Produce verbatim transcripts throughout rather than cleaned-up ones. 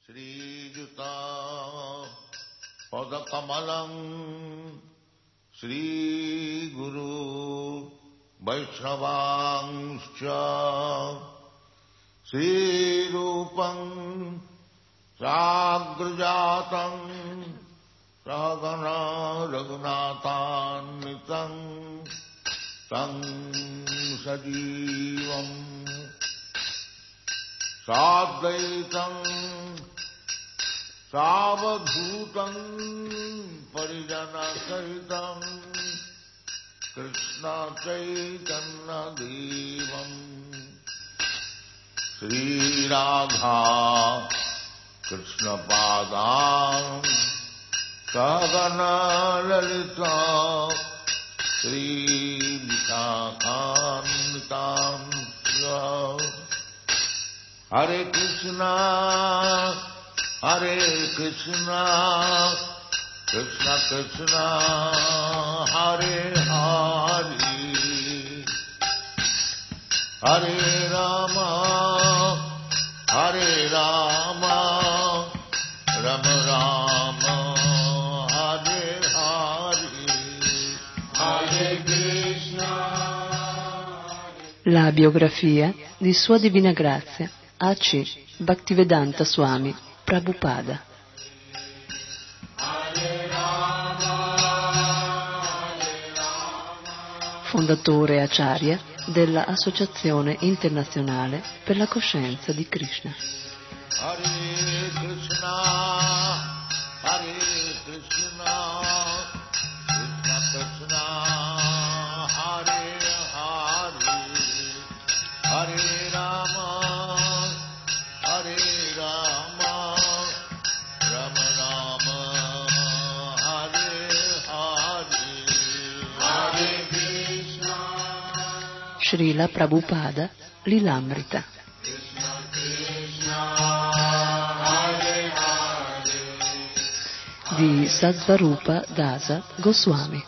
Srijuta Padakamalam Sri Guru Vaishnavangscha Sri Rupam Sagrajatam Sagana Raghunathanvitam Tam Sajivam Sadvaitam Savadhutam Parijana Sahitam Krishna Chaitanya Devam Sri Radha Krishna Padam Sagana Lalita Sri Vishakhanvitam Hare Krishna Hare Krishna Krishna Krishna Hare Hare Hare Rama Hare Rama Rama Rama Hare Hare Hare Krishna. La biografia di Sua Divina Grazia A C Bhaktivedanta Swami Prabhupada. Fondatore Acharya della Associazione Internazionale per la Coscienza di Krishna. Hare Krishna, Hare Krishna, Krishna Krishna, Hare Hare, Hare Rama, Hare Rama, Rama Rama, Hare Hare, Hare Krishna. Srila Prabhupada Lilamrita. Di Sattvarupa Dasa Goswami.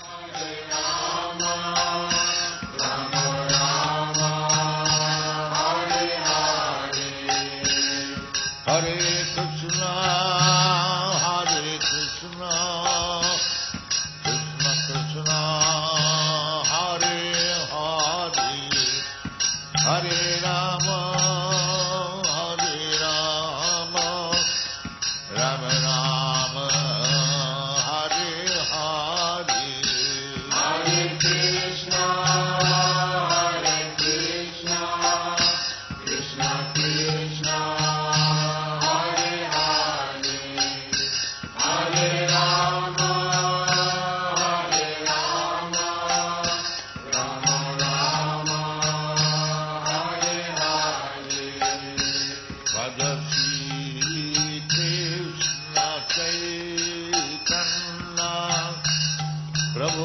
Hare Krishna, Hare Krishna, Krishna Krishna, Hare Hare, Hare Rama, Hare Rama, Rama Rama, Hare Hare, Hare Krishna, Hare Krishna, Krishna Krishna, Hare Hare, Hare Rama, Hare Rama, Rama Rama, Hare Hare. Bhajati Krishna Chaitanya Prabhu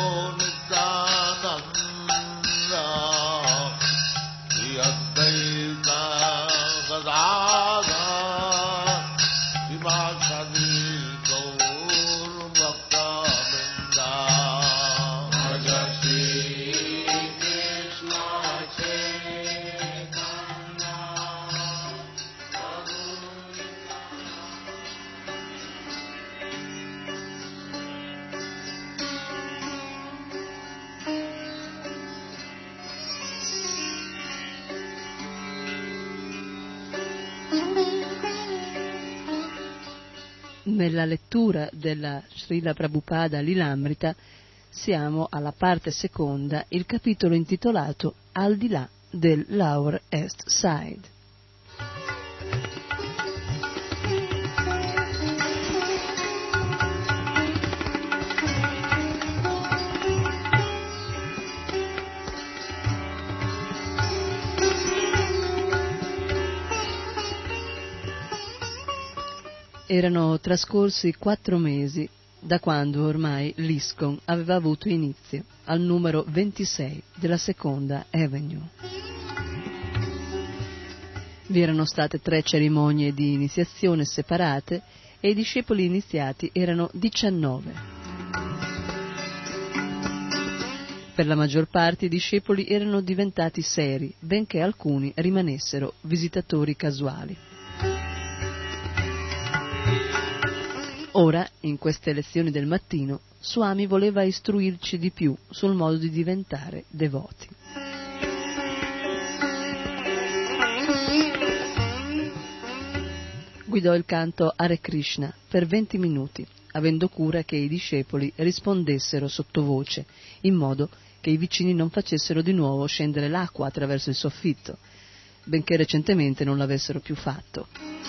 Nityananda Shri Advaita Gadadhara Srivasadi Gaur Bhakta-vrinda. Bhajati Krishna Chaitanya Nella lettura della Srila Prabhupada Lilamrita siamo alla parte seconda, il capitolo intitolato Al di là del Lower East Side. Erano trascorsi quattro mesi da quando ormai l'ISKCON aveva avuto inizio, al numero ventisei della Seconda Avenue. Vi erano state tre cerimonie di iniziazione separate e i discepoli iniziati erano diciannove. Per la maggior parte i discepoli erano diventati seri, benché alcuni rimanessero visitatori casuali. Ora, in queste lezioni del mattino, Swami voleva istruirci di più sul modo di diventare devoti. Guidò il canto Hare Krishna per venti minuti, avendo cura che i discepoli rispondessero sottovoce, in modo che i vicini non facessero di nuovo scendere l'acqua attraverso il soffitto, benché recentemente non l'avessero più fatto.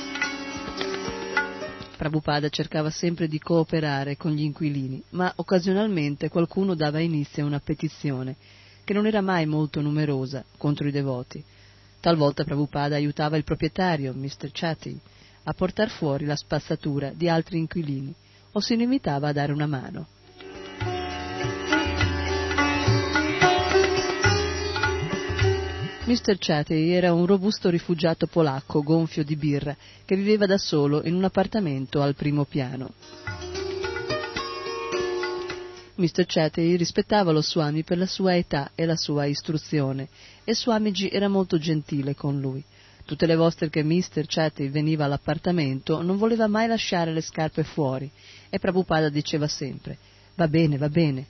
Prabhupada cercava sempre di cooperare con gli inquilini, ma occasionalmente qualcuno dava inizio a una petizione, che non era mai molto numerosa, contro i devoti. Talvolta Prabhupada aiutava il proprietario, mister Chatty, a portar fuori la spazzatura di altri inquilini, o si limitava a dare una mano. mister Chatty era un robusto rifugiato polacco gonfio di birra che viveva da solo in un appartamento al primo piano. mister Chatty rispettava lo Swami per la sua età e la sua istruzione, e Swamiji era molto gentile con lui. Tutte le volte che mister Chatty veniva all'appartamento non voleva mai lasciare le scarpe fuori, e Prabhupada diceva sempre: «Va bene, va bene».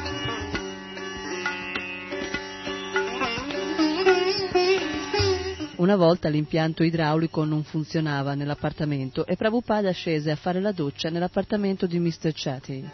Una volta l'impianto idraulico non funzionava nell'appartamento e Prabhupada scese a fare la doccia nell'appartamento di mister Chatty.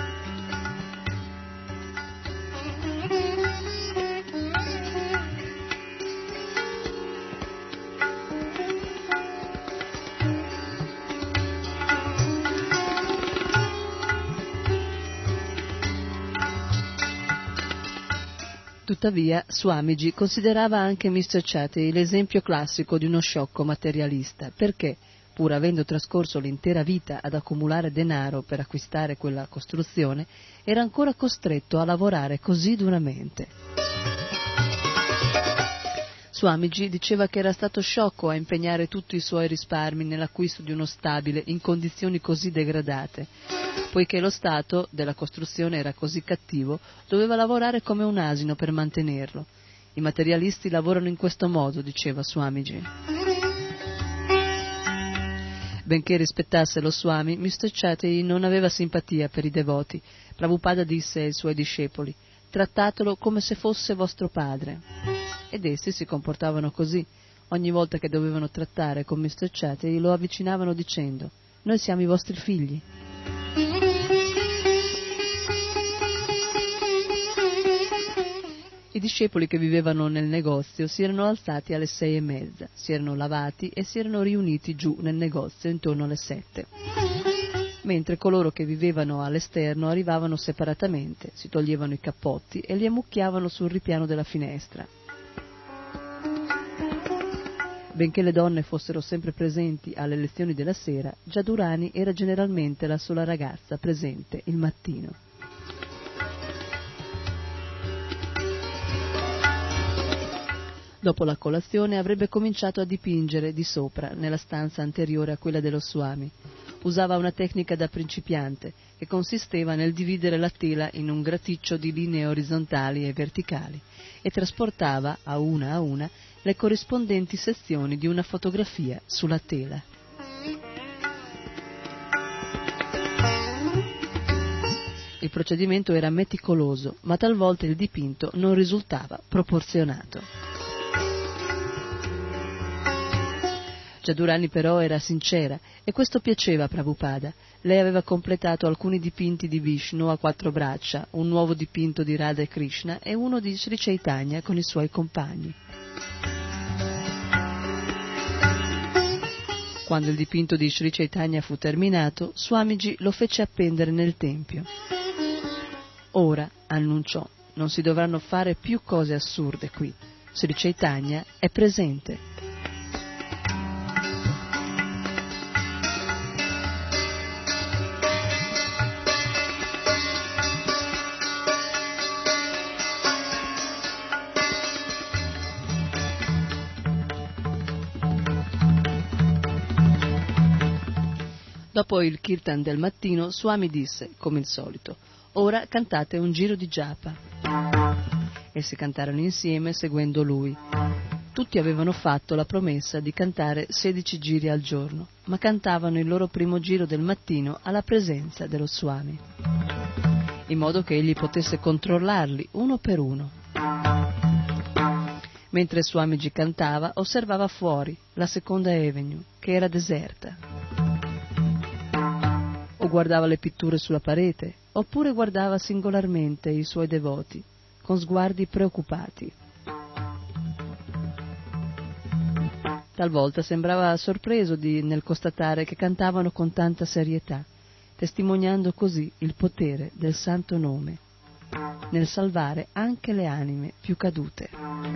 Tuttavia, Swamiji considerava anche mister Chatty l'esempio classico di uno sciocco materialista, perché, pur avendo trascorso l'intera vita ad accumulare denaro per acquistare quella costruzione, era ancora costretto a lavorare così duramente. Swamiji diceva che era stato sciocco a impegnare tutti i suoi risparmi nell'acquisto di uno stabile in condizioni così degradate. Poiché lo stato della costruzione era così cattivo, doveva lavorare come un asino per mantenerlo. I materialisti lavorano in questo modo, diceva Swamiji. Benché rispettasse lo Swami, mister Chatty non aveva simpatia per i devoti. Prabhupada disse ai suoi discepoli: «Trattatelo come se fosse vostro padre». Ed essi si comportavano così. Ogni volta che dovevano trattare con mister Chatty lo avvicinavano dicendo: «Noi siamo i vostri figli». I discepoli che vivevano nel negozio si erano alzati alle sei e mezza, si erano lavati e si erano riuniti giù nel negozio intorno alle sette. Mentre coloro che vivevano all'esterno arrivavano separatamente, si toglievano i cappotti e li ammucchiavano sul ripiano della finestra. Benché le donne fossero sempre presenti alle lezioni della sera, Jadurani era generalmente la sola ragazza presente il mattino. Dopo la colazione avrebbe cominciato a dipingere di sopra, nella stanza anteriore a quella dello Swami. Usava una tecnica da principiante, che consisteva nel dividere la tela in un graticcio di linee orizzontali e verticali, e trasportava, a una a una, le corrispondenti sezioni di una fotografia sulla tela. Il procedimento era meticoloso, ma talvolta il dipinto non risultava proporzionato. Jadurani però era sincera e questo piaceva a Prabhupada. Lei aveva completato alcuni dipinti di Vishnu a quattro braccia, un nuovo dipinto di Radha e Krishna e uno di Sri Chaitanya con i suoi compagni. Quando il dipinto di Sri Chaitanya fu terminato, Swamiji lo fece appendere nel tempio. Ora, annunciò, non si dovranno fare più cose assurde qui. Sri Chaitanya è presente. Dopo il kirtan del mattino, Swami disse, come il solito: «Ora cantate un giro di japa». Essi cantarono insieme, seguendo lui. Tutti avevano fatto la promessa di cantare sedici giri al giorno, ma cantavano il loro primo giro del mattino alla presenza dello Swami, in modo che egli potesse controllarli uno per uno. Mentre Swamiji cantava, osservava fuori la seconda avenue, che era deserta. O guardava le pitture sulla parete, oppure guardava singolarmente i suoi devoti, con sguardi preoccupati. Talvolta sembrava sorpreso di, nel constatare che cantavano con tanta serietà, testimoniando così il potere del santo nome, nel salvare anche le anime più cadute.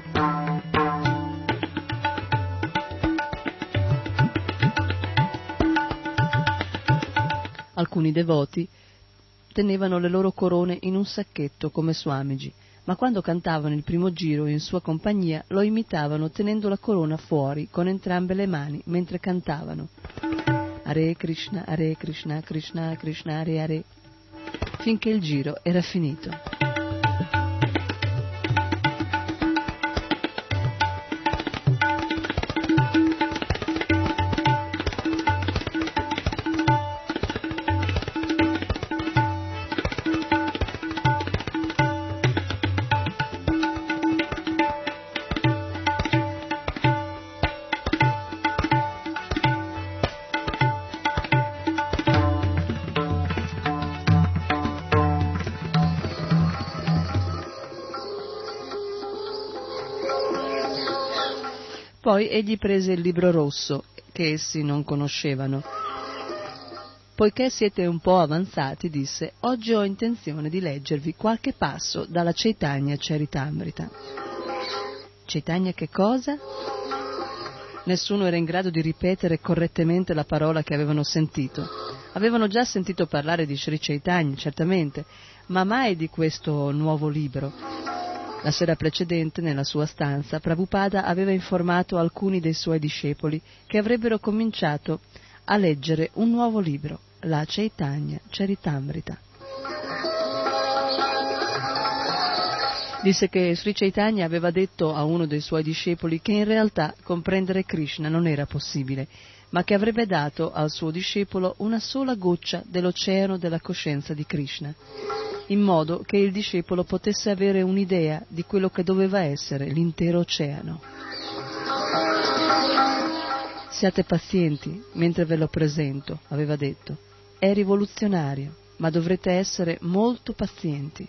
Alcuni devoti tenevano le loro corone in un sacchetto come Swamiji, ma quando cantavano il primo giro in sua compagnia lo imitavano tenendo la corona fuori con entrambe le mani mentre cantavano Hare Krishna, Hare Krishna, Krishna Krishna, Hare Hare, finché il giro era finito. Poi egli prese il libro rosso, che essi non conoscevano. Poiché siete un po' avanzati, disse, oggi ho intenzione di leggervi qualche passo dalla Chaitanya Charitamrita. Chaitanya che cosa? Nessuno era in grado di ripetere correttamente la parola che avevano sentito. Avevano già sentito parlare di Sri Chaitanya, certamente, ma mai di questo nuovo libro. La sera precedente, nella sua stanza, Prabhupada aveva informato alcuni dei suoi discepoli che avrebbero cominciato a leggere un nuovo libro, la Chaitanya Charitamrita. Disse che Sri Chaitanya aveva detto a uno dei suoi discepoli che in realtà comprendere Krishna non era possibile, ma che avrebbe dato al suo discepolo una sola goccia dell'oceano della coscienza di Krishna, in modo che il discepolo potesse avere un'idea di quello che doveva essere l'intero oceano. Siate pazienti mentre ve lo presento, aveva detto. È rivoluzionario, ma dovrete essere molto pazienti.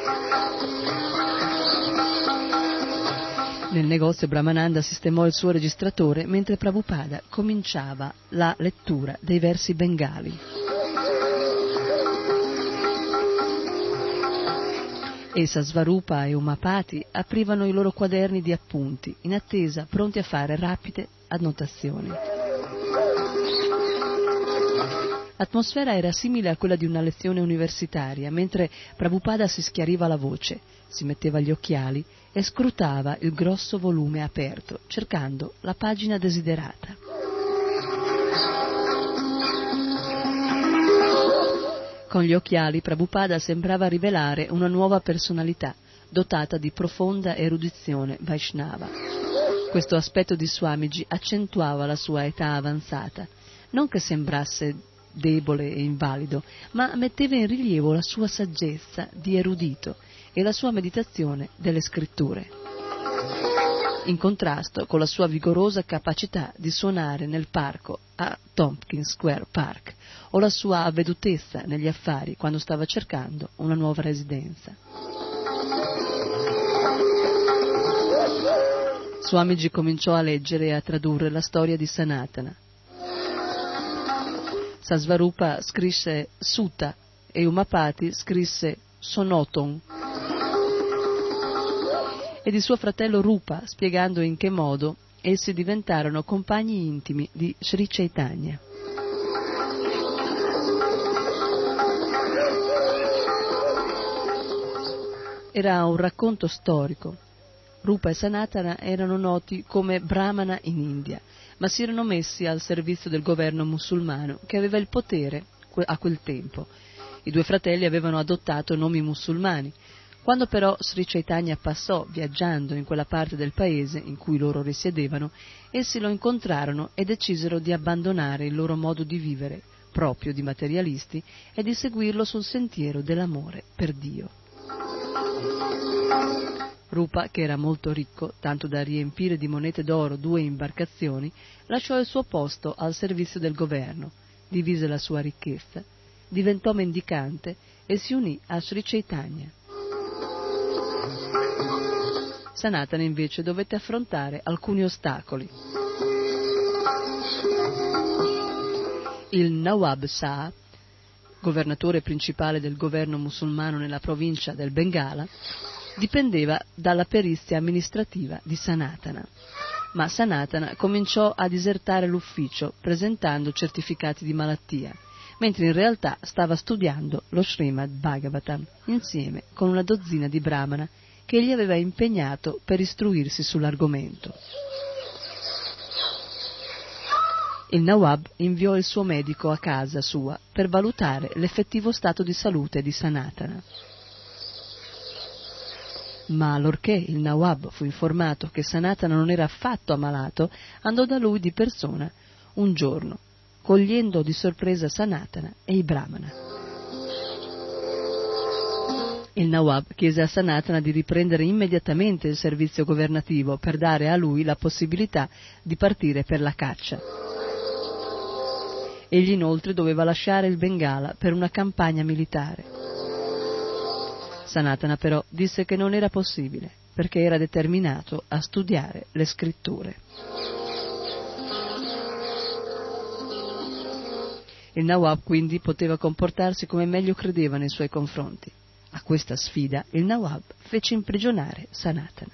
Nel negozio Brahmananda sistemò il suo registratore mentre Prabhupada cominciava la lettura dei versi bengali. Essa, Svarupa e Umapati aprivano i loro quaderni di appunti, in attesa, pronti a fare rapide annotazioni. L'atmosfera era simile a quella di una lezione universitaria, mentre Prabhupada si schiariva la voce, si metteva gli occhiali e scrutava il grosso volume aperto, cercando la pagina desiderata. Con gli occhiali Prabhupada sembrava rivelare una nuova personalità, dotata di profonda erudizione Vaishnava. Questo aspetto di Swamiji accentuava la sua età avanzata, non che sembrasse debole e invalido, ma metteva in rilievo la sua saggezza di erudito e la sua meditazione delle scritture, in contrasto con la sua vigorosa capacità di suonare nel parco a Tompkins Square Park o la sua avvedutezza negli affari quando stava cercando una nuova residenza. Swamiji cominciò a leggere e a tradurre la storia di Sanatana. Svarupa scrisse Sutta e Umapati scrisse Sonoton, e di suo fratello Rupa, spiegando in che modo essi diventarono compagni intimi di Sri Chaitanya. Era un racconto storico. Rupa e Sanatana erano noti come Brahmana in India, ma si erano messi al servizio del governo musulmano che aveva il potere a quel tempo. I due fratelli avevano adottato nomi musulmani. Quando però Sri Chaitanya passò viaggiando in quella parte del paese in cui loro risiedevano, essi lo incontrarono e decisero di abbandonare il loro modo di vivere, proprio di materialisti, e di seguirlo sul sentiero dell'amore per Dio. Rupa, che era molto ricco, tanto da riempire di monete d'oro due imbarcazioni, lasciò il suo posto al servizio del governo, divise la sua ricchezza, diventò mendicante e si unì a Sri Chaitanya. Sanatana invece dovette affrontare alcuni ostacoli. Il Nawab Shah, governatore principale del governo musulmano nella provincia del Bengala, dipendeva dalla perizia amministrativa di Sanatana, ma Sanatana cominciò a disertare l'ufficio presentando certificati di malattia, mentre in realtà stava studiando lo Srimad Bhagavatam insieme con una dozzina di brahmana che egli aveva impegnato per istruirsi sull'argomento. Il Nawab inviò il suo medico a casa sua per valutare l'effettivo stato di salute di Sanatana. Ma allorché il Nawab fu informato che Sanatana non era affatto ammalato, andò da lui di persona un giorno, cogliendo di sorpresa Sanatana e i brahmana. Il Nawab chiese a Sanatana di riprendere immediatamente il servizio governativo per dare a lui la possibilità di partire per la caccia. Egli inoltre doveva lasciare il Bengala per una campagna militare. Sanatana però disse che non era possibile, perché era determinato a studiare le scritture. Il Nawab quindi poteva comportarsi come meglio credeva nei suoi confronti. A questa sfida il Nawab fece imprigionare Sanatana.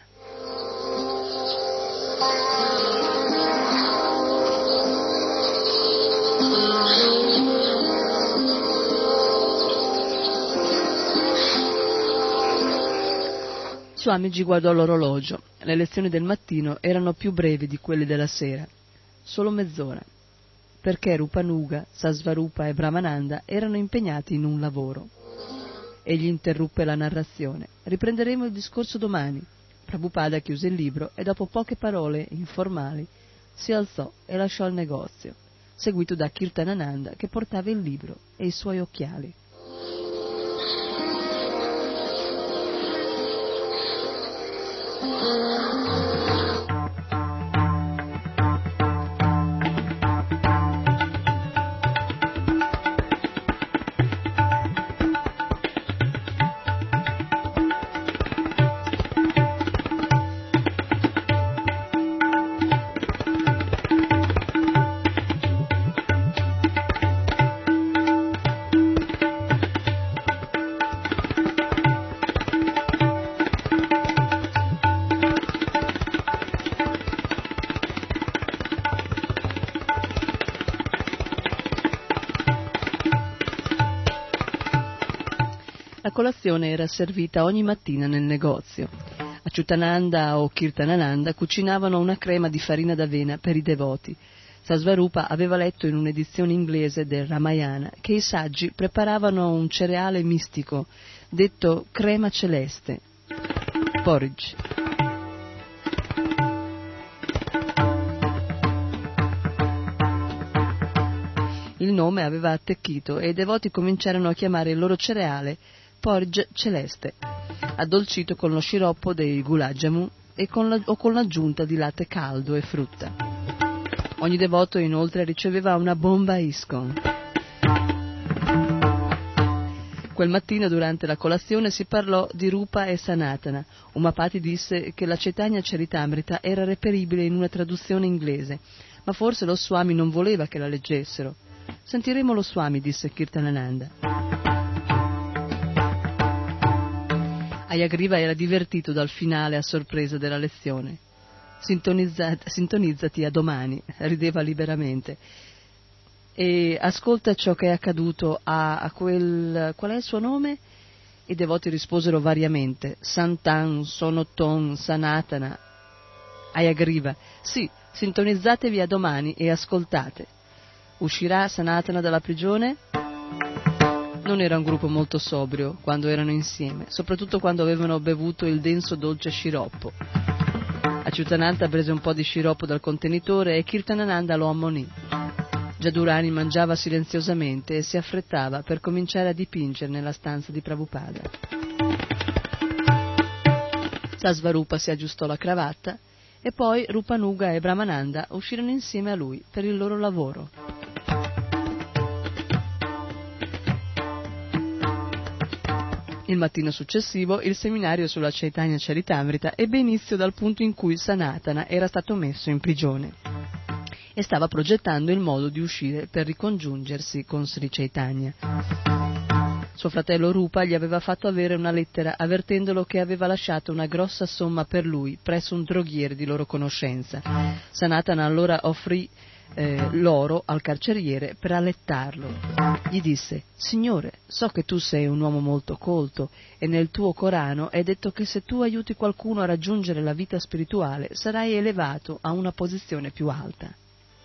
Swamiji guardò l'orologio. Le lezioni del mattino erano più brevi di quelle della sera, solo mezz'ora, perché Rupanuga, Sasvarupa e Brahmananda erano impegnati in un lavoro. Egli interruppe la narrazione. Riprenderemo il discorso domani. Prabhupada chiuse il libro e dopo poche parole informali si alzò e lasciò il negozio, seguito da Kirtanananda che portava il libro e i suoi occhiali. La colazione era servita ogni mattina nel negozio. Achyutananda o Kirtanananda cucinavano una crema di farina d'avena per i devoti. Sasvarupa aveva letto in un'edizione inglese del Ramayana che i saggi preparavano un cereale mistico, detto crema celeste, porridge. Il nome aveva attecchito e i devoti cominciarono a chiamare il loro cereale porridge celeste, addolcito con lo sciroppo dei gulab jamun e con la, o con l'aggiunta di latte caldo e frutta. Ogni devoto inoltre riceveva una bomba ISKCON. Quel mattino durante la colazione si parlò di Rupa e Sanatana. Umapati disse che la Chaitanya Charitamrita era reperibile in una traduzione inglese, ma forse lo Swami non voleva che la leggessero. Sentiremo lo Swami, disse Kirtanananda. Ayagriva era divertito dal finale a sorpresa della lezione. Sintonizzati a domani, rideva liberamente. E ascolta ciò che è accaduto a, a quel... qual è il suo nome? I devoti risposero variamente. Santan, Sonoton, Sanatana. Ayagriva. Sì, sintonizzatevi a domani e ascoltate. Uscirà Sanatana dalla prigione? Non era un gruppo molto sobrio quando erano insieme, soprattutto quando avevano bevuto il denso dolce sciroppo. Achyutananda prese un po' di sciroppo dal contenitore e Kirtanananda lo ammonì. Jadurani mangiava silenziosamente e si affrettava per cominciare a dipingere nella stanza di Prabhupada. Sasvarupa si aggiustò la cravatta e poi Rupanuga e Brahmananda uscirono insieme a lui per il loro lavoro. Il mattino successivo il seminario sulla Chaitanya Charitamrita ebbe inizio dal punto in cui Sanatana era stato messo in prigione e stava progettando il modo di uscire per ricongiungersi con Sri Chaitanya. Suo fratello Rupa gli aveva fatto avere una lettera avvertendolo che aveva lasciato una grossa somma per lui presso un droghiere di loro conoscenza. Sanatana allora offrì eh, l'oro al carceriere per allettarlo. Gli disse: «Signore, so che tu sei un uomo molto colto e nel tuo Corano è detto che se tu aiuti qualcuno a raggiungere la vita spirituale sarai elevato a una posizione più alta».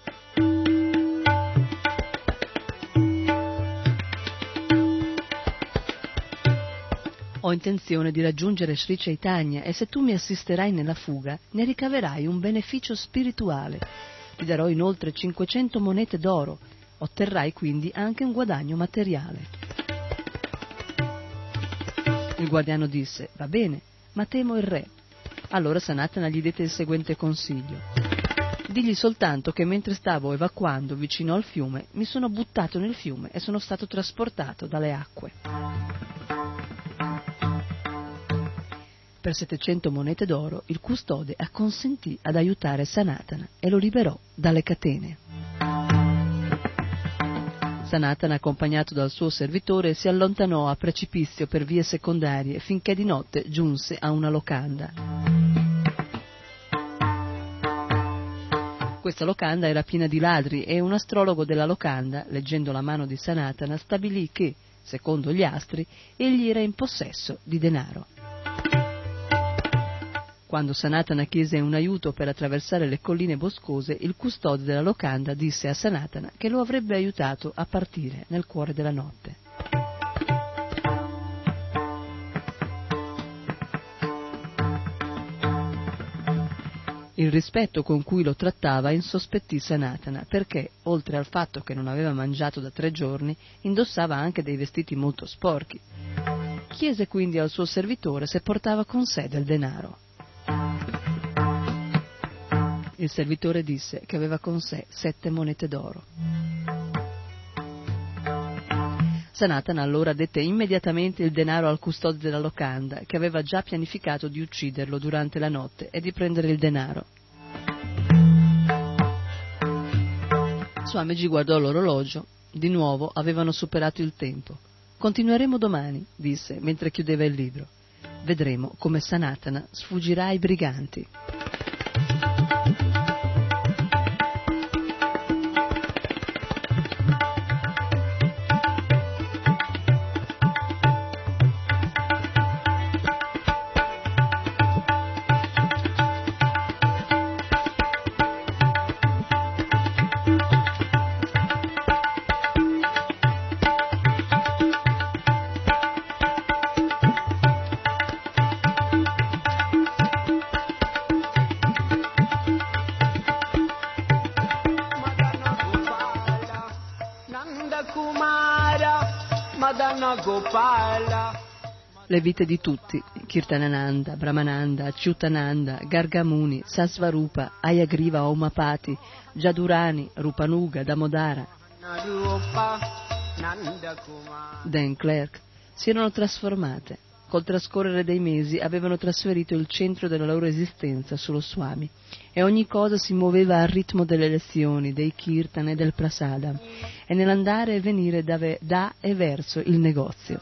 Ho intenzione di raggiungere Sri Chaitanya e se tu mi assisterai nella fuga ne ricaverai un beneficio spirituale. Ti darò inoltre cinquecento monete d'oro. Otterrai quindi anche un guadagno materiale. Il guardiano disse: «Va bene, ma temo il re». Allora Sanatana gli dette il seguente consiglio: «Digli soltanto che mentre stavo evacuando vicino al fiume mi sono buttato nel fiume e sono stato trasportato dalle acque». Per settecento monete d'oro il custode acconsentì ad aiutare Sanatana e lo liberò dalle catene. Sanatana, accompagnato dal suo servitore, si allontanò a precipizio per vie secondarie finché di notte giunse a una locanda. Questa locanda era piena di ladri e un astrologo della locanda, leggendo la mano di Sanatana, stabilì che, secondo gli astri, egli era in possesso di denaro. Quando Sanatana chiese un aiuto per attraversare le colline boscose, il custode della locanda disse a Sanatana che lo avrebbe aiutato a partire nel cuore della notte. Il rispetto con cui lo trattava insospettì Sanatana perché, oltre al fatto che non aveva mangiato da tre giorni, indossava anche dei vestiti molto sporchi. Chiese quindi al suo servitore se portava con sé del denaro. Il servitore disse che aveva con sé sette monete d'oro. Sanatana allora dette immediatamente il denaro al custode della locanda, che aveva già pianificato di ucciderlo durante la notte e di prendere il denaro. Swamiji guardò l'orologio. Di nuovo avevano superato il tempo. «Continueremo domani», disse mentre chiudeva il libro. «Vedremo come Sanatana sfuggirà ai briganti». Le vite di tutti, Kirtanananda, Brahmananda, Achyutananda, Gargamuni, Sasvarupa, Ayagriva, Omapati, Jadurani, Rupanuga, Damodara, Dan Clerk, si erano trasformate. Col trascorrere dei mesi avevano trasferito il centro della loro esistenza sullo Swami e ogni cosa si muoveva al ritmo delle lezioni, dei kirtan e del prasada e nell'andare e venire da, ve- da e verso il negozio.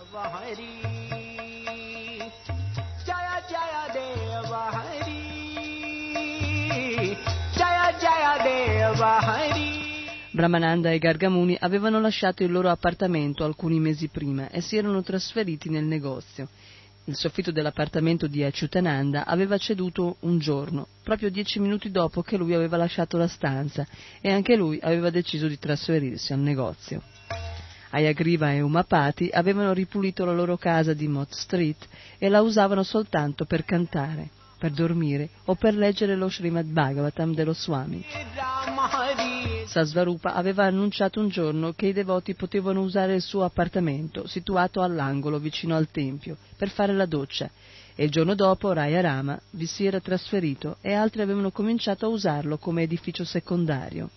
Brahmananda e Gargamuni avevano lasciato il loro appartamento alcuni mesi prima e si erano trasferiti nel negozio. Il soffitto dell'appartamento di Achyutananda aveva ceduto un giorno, proprio dieci minuti dopo che lui aveva lasciato la stanza, e anche lui aveva deciso di trasferirsi al negozio. Hayagriva e Umapati avevano ripulito la loro casa di Mott Street e la usavano soltanto per cantare, per dormire o per leggere lo Srimad Bhagavatam dello Swami. Sasvarupa aveva annunciato un giorno che i devoti potevano usare il suo appartamento, situato all'angolo vicino al tempio, per fare la doccia, e il giorno dopo Raya Rama vi si era trasferito e altri avevano cominciato a usarlo come edificio secondario.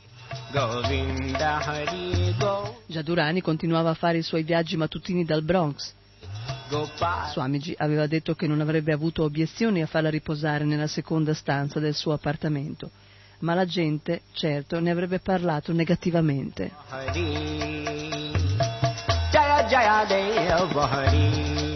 Jadurani continuava a fare i suoi viaggi mattutini dal Bronx. Swamiji aveva detto che non avrebbe avuto obiezioni a farla riposare nella seconda stanza del suo appartamento, ma la gente, certo, ne avrebbe parlato negativamente. Jaya Jaya Deva Hari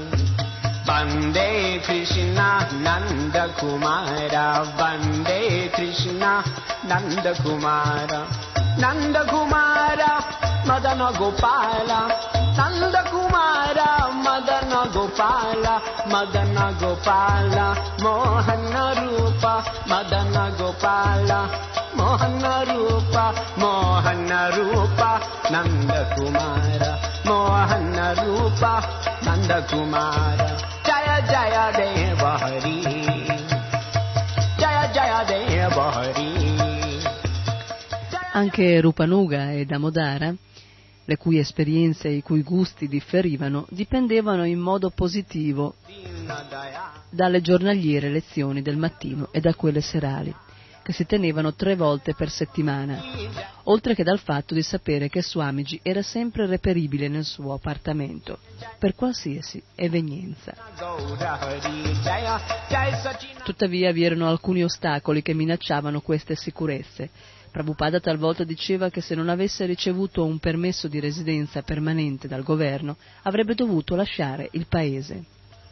Vande Krishna Nanda Kumara Vande Krishna Nanda Kumara Nanda Kumara Madana Gopala Nanda Kumara Madana Gopala Madana Gopala Mohana Rupa Madana Gopala Mohana Rupa Mohana Rupa Nanda Kumara Mohana Rupa Nanda Kumara Jaya Jaya Deva Hari Jaya Jaya Deva Hari. Anche Rupanuga e Damodara, le cui esperienze e i cui gusti differivano, dipendevano in modo positivo dalle giornaliere lezioni del mattino e da quelle serali, che si tenevano tre volte per settimana, oltre che dal fatto di sapere che Swamiji era sempre reperibile nel suo appartamento, per qualsiasi evenienza. Tuttavia vi erano alcuni ostacoli che minacciavano queste sicurezze. Prabhupada talvolta diceva che se non avesse ricevuto un permesso di residenza permanente dal governo, avrebbe dovuto lasciare il paese.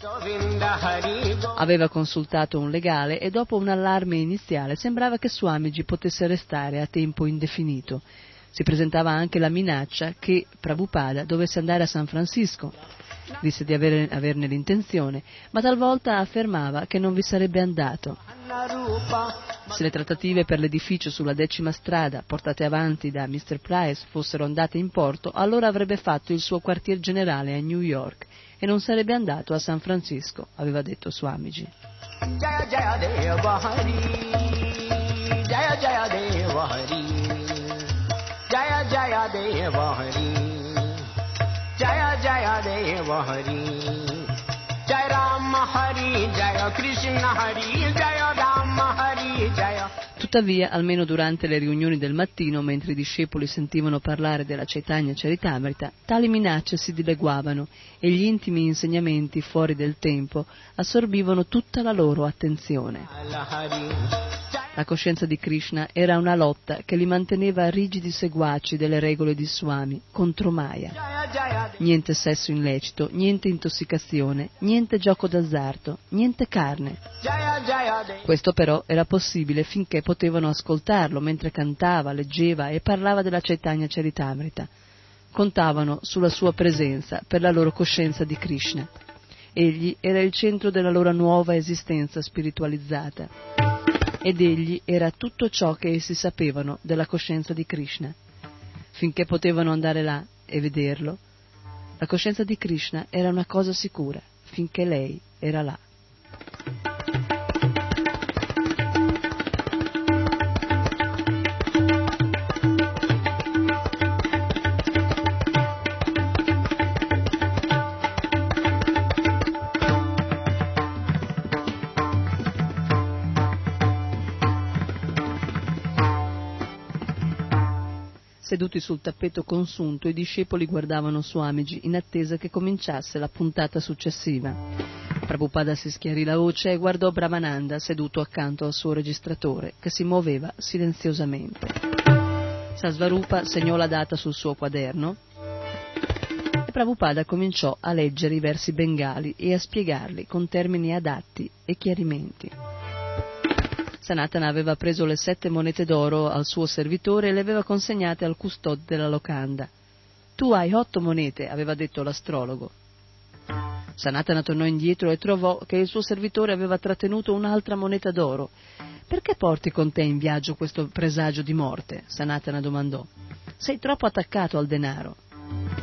Aveva consultato un legale e dopo un allarme iniziale sembrava che Swamiji potesse restare a tempo indefinito. Si presentava anche la minaccia che Prabhupada dovesse andare a San Francisco. Disse di avere, averne l'intenzione, ma talvolta affermava che non vi sarebbe andato. Se le trattative per l'edificio sulla decima strada, portate avanti da mister Price, fossero andate in porto, allora avrebbe fatto il suo quartier generale a New York e non sarebbe andato a San Francisco, aveva detto Swamiji. Jaya Jaya Deva Hari Jaya Jaya Deva Hari Jaya Jaya Deva Hari Jaya Jaya Deva Hari Jaya Rama Hari Jaya Krishna Hari Jaya Rama Hari Jaya. Tuttavia, almeno durante le riunioni del mattino, mentre i discepoli sentivano parlare della Chaitanya Charitamrita, tali minacce si dileguavano e gli intimi insegnamenti fuori del tempo assorbivano tutta la loro attenzione. La coscienza di Krishna era una lotta che li manteneva rigidi seguaci delle regole di Swami contro Maya. Niente sesso illecito, niente intossicazione, niente gioco d'azzardo, niente carne. Questo però era possibile finché potevano ascoltarlo mentre cantava, leggeva e parlava della Chaitanya Charitamrita. Contavano sulla sua presenza per la loro coscienza di Krishna. Egli era il centro della loro nuova esistenza spiritualizzata. Ed egli era tutto ciò che essi sapevano della coscienza di Krishna. Finché potevano andare là e vederlo, la coscienza di Krishna era una cosa sicura, finché lei era là. Seduti sul tappeto consunto, i discepoli guardavano Swamiji in attesa che cominciasse la puntata successiva. Prabhupada si schiarì la voce e guardò Brahmananda seduto accanto al suo registratore, che si muoveva silenziosamente. Sasvarupa segnò la data sul suo quaderno e Prabhupada cominciò a leggere i versi bengali e a spiegarli con termini adatti e chiarimenti. Sanatana aveva preso le sette monete d'oro al suo servitore e le aveva consegnate al custode della locanda. «Tu hai otto monete», aveva detto l'astrologo. Sanatana tornò indietro e trovò che il suo servitore aveva trattenuto un'altra moneta d'oro. «Perché porti con te in viaggio questo presagio di morte?» Sanatana domandò. «Sei troppo attaccato al denaro».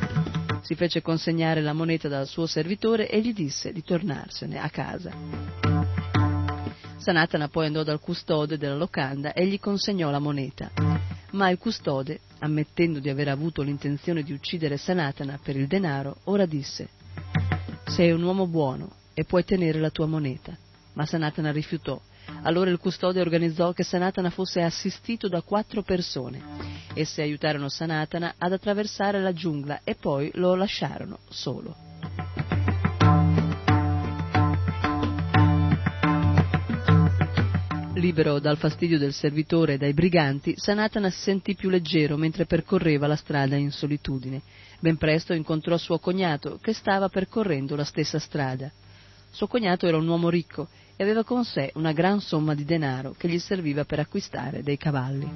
Si fece consegnare la moneta dal suo servitore e gli disse di tornarsene a casa. Sanatana poi andò dal custode della locanda e gli consegnò la moneta. Ma il custode, ammettendo di aver avuto l'intenzione di uccidere Sanatana per il denaro, ora disse: «Sei un uomo buono e puoi tenere la tua moneta». Ma Sanatana rifiutò. Allora il custode organizzò che Sanatana fosse assistito da quattro persone. Esse aiutarono Sanatana ad attraversare la giungla e poi lo lasciarono solo. Libero dal fastidio del servitore e dai briganti, Sanatana si sentì più leggero mentre percorreva la strada in solitudine. Ben presto incontrò suo cognato, che stava percorrendo la stessa strada. Suo cognato era un uomo ricco e aveva con sé una gran somma di denaro che gli serviva per acquistare dei cavalli.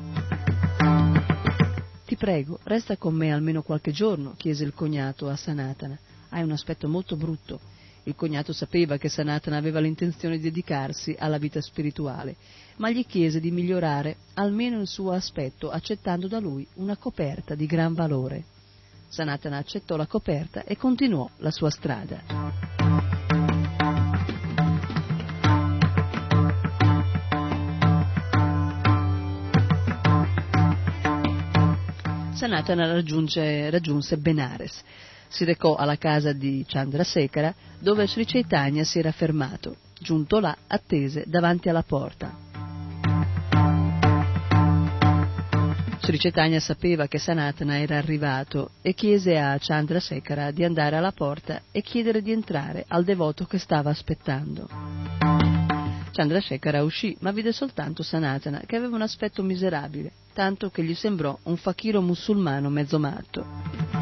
«Ti prego, resta con me almeno qualche giorno», chiese il cognato a Sanatana. «Hai un aspetto molto brutto». Il cognato sapeva che Sanatana aveva l'intenzione di dedicarsi alla vita spirituale, ma gli chiese di migliorare almeno il suo aspetto accettando da lui una coperta di gran valore. Sanatana accettò la coperta e continuò la sua strada. Sanatana raggiunge, raggiunse Benares. Si recò alla casa di Chandrasekhara, dove Sri Chaitanya si era fermato. Giunto là, attese davanti alla porta. Sri Chaitanya sapeva che Sanatana era arrivato e chiese a Chandrasekhara di andare alla porta e chiedere di entrare al devoto che stava aspettando. Chandrasekhara uscì, ma vide soltanto Sanatana, che aveva un aspetto miserabile, tanto che gli sembrò un fakiro musulmano mezzo matto.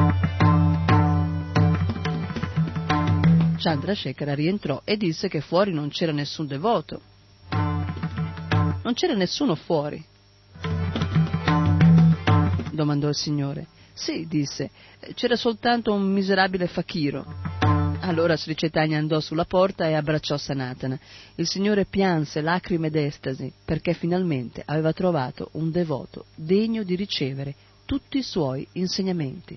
Chandrasekhara rientrò e disse che fuori non c'era nessun devoto. «Non c'era nessuno fuori?» domandò il Signore. «Sì», disse, «c'era soltanto un miserabile fakiro». Allora Sri Chaitanya andò sulla porta e abbracciò Sanatana. Il Signore pianse lacrime d'estasi perché finalmente aveva trovato un devoto degno di ricevere tutti i suoi insegnamenti.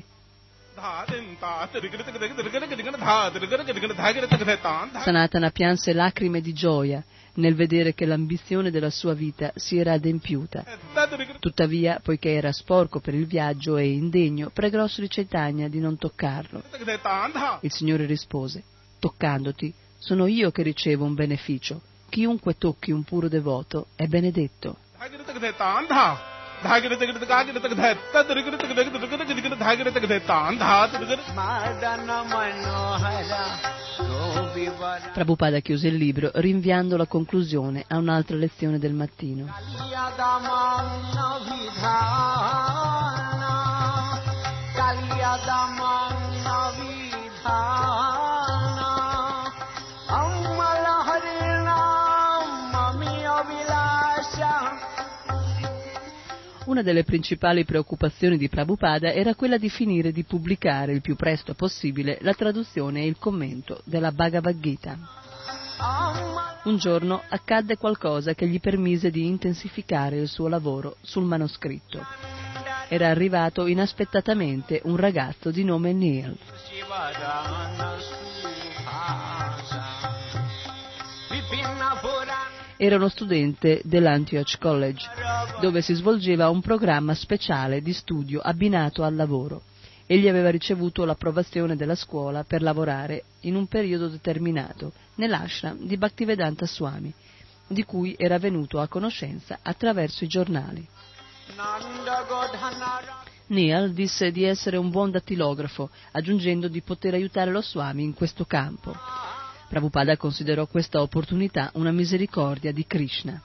Sanatana pianse lacrime di gioia nel vedere che l'ambizione della sua vita si era adempiuta. Tuttavia, poiché era sporco per il viaggio e indegno, pregò Sri Chaitanya di non toccarlo. Il Signore rispose: «Toccandoti, sono io che ricevo un beneficio. Chiunque tocchi un puro devoto è benedetto». Prabhupada chiuse il libro rinviando la conclusione a un'altra lezione del mattino. Una delle principali preoccupazioni di Prabhupada era quella di finire di pubblicare il più presto possibile la traduzione e il commento della Bhagavad Gita. Un giorno accadde qualcosa che gli permise di intensificare il suo lavoro sul manoscritto. Era arrivato inaspettatamente un ragazzo di nome Neil. Era uno studente dell'Antioch College, dove si svolgeva un programma speciale di studio abbinato al lavoro. Egli aveva ricevuto l'approvazione della scuola per lavorare in un periodo determinato nell'ashram di Bhaktivedanta Swami, di cui era venuto a conoscenza attraverso i giornali. Neil disse di essere un buon dattilografo, aggiungendo di poter aiutare lo Swami in questo campo. Prabhupada considerò questa opportunità una misericordia di Krishna.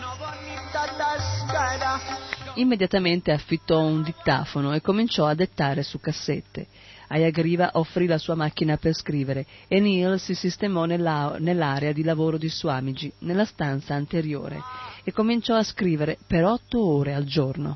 Immediatamente affittò un dittafono e cominciò a dettare su cassette. Hayagriva offrì la sua macchina per scrivere e Neil si sistemò nella, nell'area di lavoro di Swamiji, nella stanza anteriore, e cominciò a scrivere per otto ore al giorno.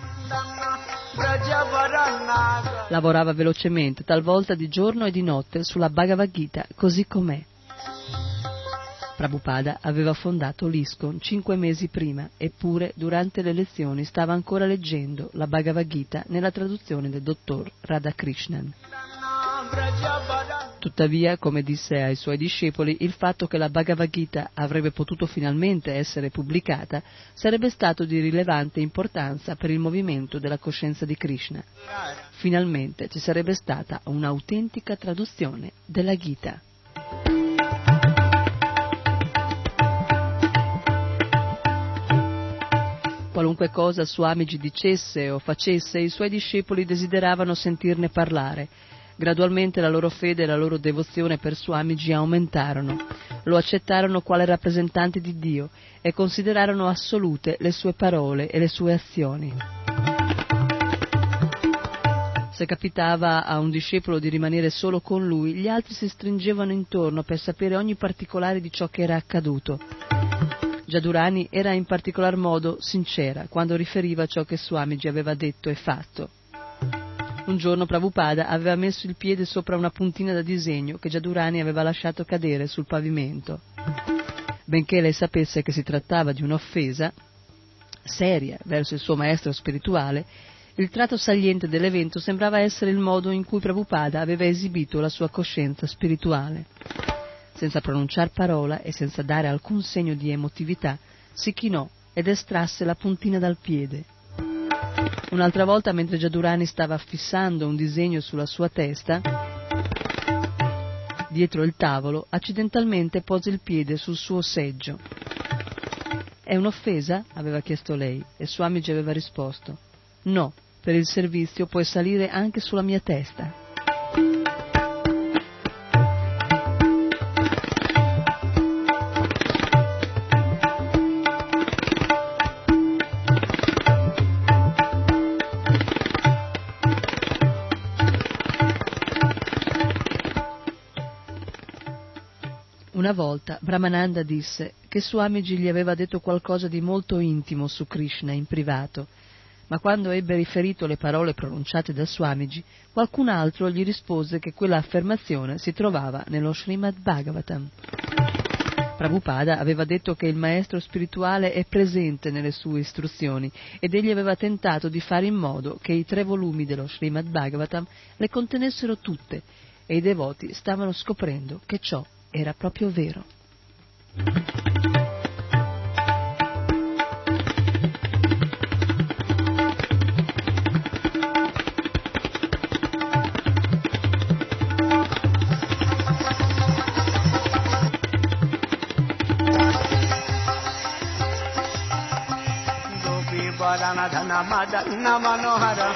Lavorava velocemente, talvolta di giorno e di notte, sulla Bhagavad Gita, così com'è. Prabhupada aveva fondato l'ISKCON cinque mesi prima, eppure durante le lezioni stava ancora leggendo la Bhagavad Gita nella traduzione del dottor Radhakrishnan. Tuttavia, come disse ai suoi discepoli, il fatto che la Bhagavad Gita avrebbe potuto finalmente essere pubblicata sarebbe stato di rilevante importanza per il movimento della coscienza di Krishna. Finalmente ci sarebbe stata un'autentica traduzione della Gita. Qualunque cosa Swamiji dicesse o facesse, i suoi discepoli desideravano sentirne parlare. Gradualmente la loro fede e la loro devozione per Swamiji aumentarono. Lo accettarono quale rappresentante di Dio e considerarono assolute le sue parole e le sue azioni. Se capitava a un discepolo di rimanere solo con lui, gli altri si stringevano intorno per sapere ogni particolare di ciò che era accaduto. Jadurani era in particolar modo sincera quando riferiva ciò che Swamiji aveva detto e fatto. Un giorno Prabhupada aveva messo il piede sopra una puntina da disegno che Jadurani aveva lasciato cadere sul pavimento. Benché lei sapesse che si trattava di un'offesa seria verso il suo maestro spirituale, il tratto saliente dell'evento sembrava essere il modo in cui Prabhupada aveva esibito la sua coscienza spirituale. Senza pronunciar parola e senza dare alcun segno di emotività, si chinò ed estrasse la puntina dal piede. Un'altra volta, mentre Jadurani stava fissando un disegno sulla sua testa, dietro il tavolo, accidentalmente pose il piede sul suo seggio. «È un'offesa?» aveva chiesto lei, e Swamiji aveva risposto: «No, per il servizio puoi salire anche sulla mia testa». Una volta Brahmananda disse che Swamiji gli aveva detto qualcosa di molto intimo su Krishna in privato, ma quando ebbe riferito le parole pronunciate da Swamiji, qualcun altro gli rispose che quella affermazione si trovava nello Srimad Bhagavatam. Prabhupada aveva detto che il maestro spirituale è presente nelle sue istruzioni ed egli aveva tentato di fare in modo che i tre volumi dello Srimad Bhagavatam le contenessero tutte, e i devoti stavano scoprendo che ciò era proprio vero. Gopi Varana Dhana Madanna Manohara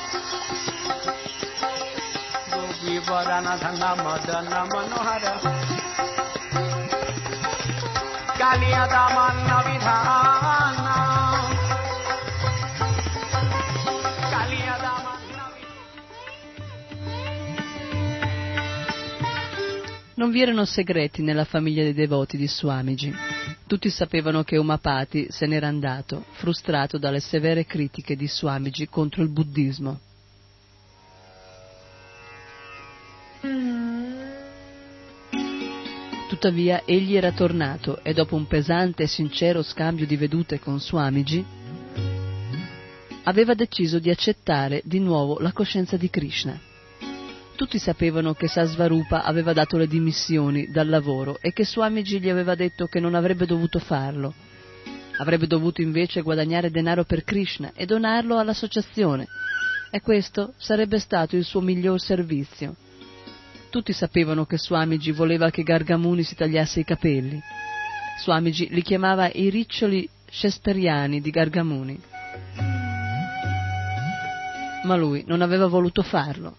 Gopi Varana Dhana Madanna Manohara Kaliya Manna Vidhana Kaliya Manna Non vi erano segreti nella famiglia dei devoti di Swamiji. Tutti sapevano che Umapati se n'era andato, frustrato dalle severe critiche di Swamiji contro il buddismo. Tuttavia egli era tornato e dopo un pesante e sincero scambio di vedute con Swamiji aveva deciso di accettare di nuovo la coscienza di Krishna. Tutti sapevano che Sasvarupa aveva dato le dimissioni dal lavoro e che Swamiji gli aveva detto che non avrebbe dovuto farlo. Avrebbe dovuto invece guadagnare denaro per Krishna e donarlo all'associazione, e questo sarebbe stato il suo miglior servizio. Tutti sapevano che Swamiji voleva che Gargamuni si tagliasse i capelli. Swamiji li chiamava i riccioli shakespeariani di Gargamuni. Ma lui non aveva voluto farlo.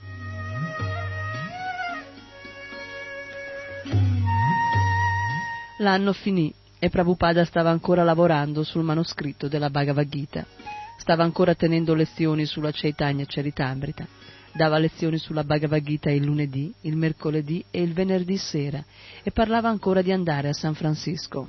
L'anno finì e Prabhupada stava ancora lavorando sul manoscritto della Bhagavad Gita. Stava ancora tenendo lezioni sulla Chaitanya Charitamrita. Dava lezioni sulla Bhagavad Gita il lunedì, il mercoledì e il venerdì sera e parlava ancora di andare a San Francisco.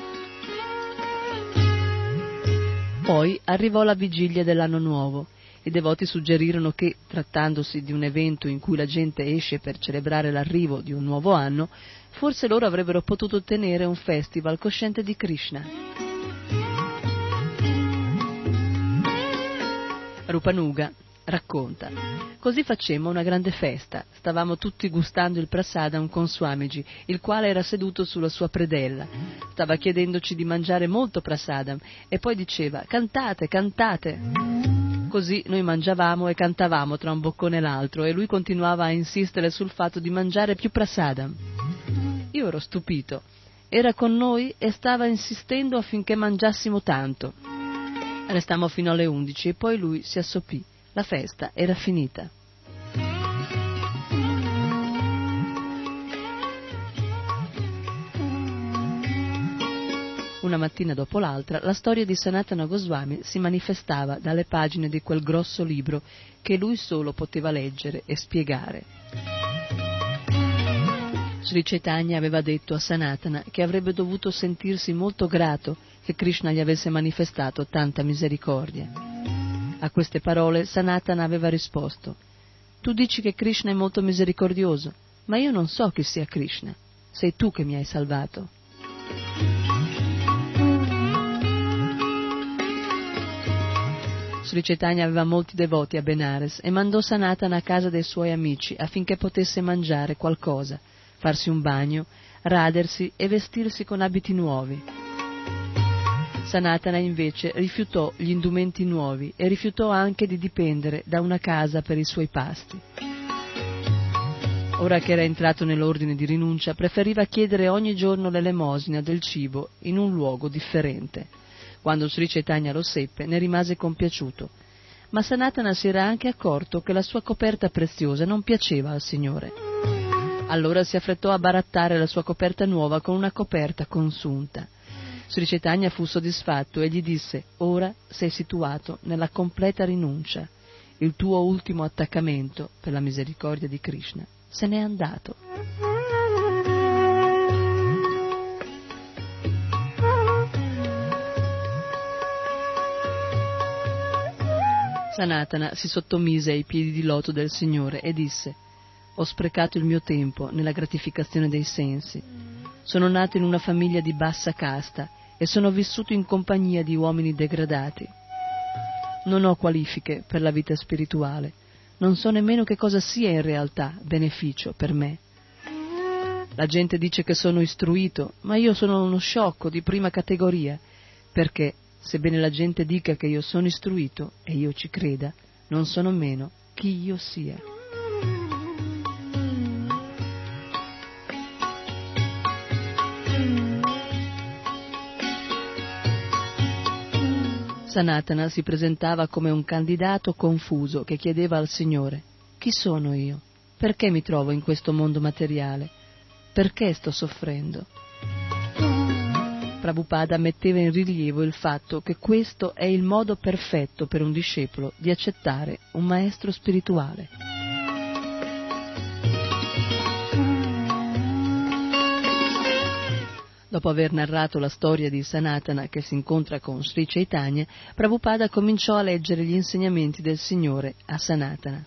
Poi arrivò la vigilia dell'anno nuovo. I devoti suggerirono che, trattandosi di un evento in cui la gente esce per celebrare l'arrivo di un nuovo anno, forse loro avrebbero potuto tenere un festival cosciente di Krishna. Rupanuga Racconta: così facemmo una grande festa, stavamo tutti gustando il prasadam con Swamiji, il quale era seduto sulla sua predella, stava chiedendoci di mangiare molto prasadam e poi diceva: cantate, cantate. Così noi mangiavamo e cantavamo tra un boccone e l'altro e lui continuava a insistere sul fatto di mangiare più prasadam. Io ero stupito, era con noi e stava insistendo affinché mangiassimo tanto. Restammo fino alle undici e poi lui si assopì. La festa era finita. Una mattina dopo l'altra, la storia di Sanatana Goswami si manifestava dalle pagine di quel grosso libro che lui solo poteva leggere e spiegare. Sri Chaitanya aveva detto a Sanatana che avrebbe dovuto sentirsi molto grato che Krishna gli avesse manifestato tanta misericordia. A queste parole Sanatana aveva risposto: tu dici che Krishna è molto misericordioso, ma io non so chi sia Krishna, sei tu che mi hai salvato. Sri Chaitanya aveva molti devoti a Benares e mandò Sanatana a casa dei suoi amici affinché potesse mangiare qualcosa, farsi un bagno, radersi e vestirsi con abiti nuovi. Sanatana invece rifiutò gli indumenti nuovi e rifiutò anche di dipendere da una casa per i suoi pasti. Ora che era entrato nell'ordine di rinuncia, preferiva chiedere ogni giorno l'elemosina del cibo in un luogo differente. Quando Sri Chaitanya lo seppe, ne rimase compiaciuto. Ma Sanatana si era anche accorto che la sua coperta preziosa non piaceva al Signore. Allora si affrettò a barattare la sua coperta nuova con una coperta consunta. Sri Chaitanya fu soddisfatto e gli disse: ora sei situato nella completa rinuncia. Il tuo ultimo attaccamento, per la misericordia di Krishna, se n'è andato. Sanatana si sottomise ai piedi di loto del Signore e disse: ho sprecato il mio tempo nella gratificazione dei sensi. Sono nato in una famiglia di bassa casta e sono vissuto in compagnia di uomini degradati. Non ho qualifiche per la vita spirituale, non so nemmeno che cosa sia in realtà beneficio per me. La gente dice che sono istruito, ma io sono uno sciocco di prima categoria, perché, sebbene la gente dica che io sono istruito e io ci creda, non sono meno chi io sia. Sanatana si presentava come un candidato confuso che chiedeva al Signore: chi sono io? Perché mi trovo in questo mondo materiale? Perché sto soffrendo? Prabhupada metteva in rilievo il fatto che questo è il modo perfetto per un discepolo di accettare un maestro spirituale. Dopo aver narrato la storia di Sanatana che si incontra con Sri Chaitanya, Prabhupada cominciò a leggere gli insegnamenti del Signore a Sanatana.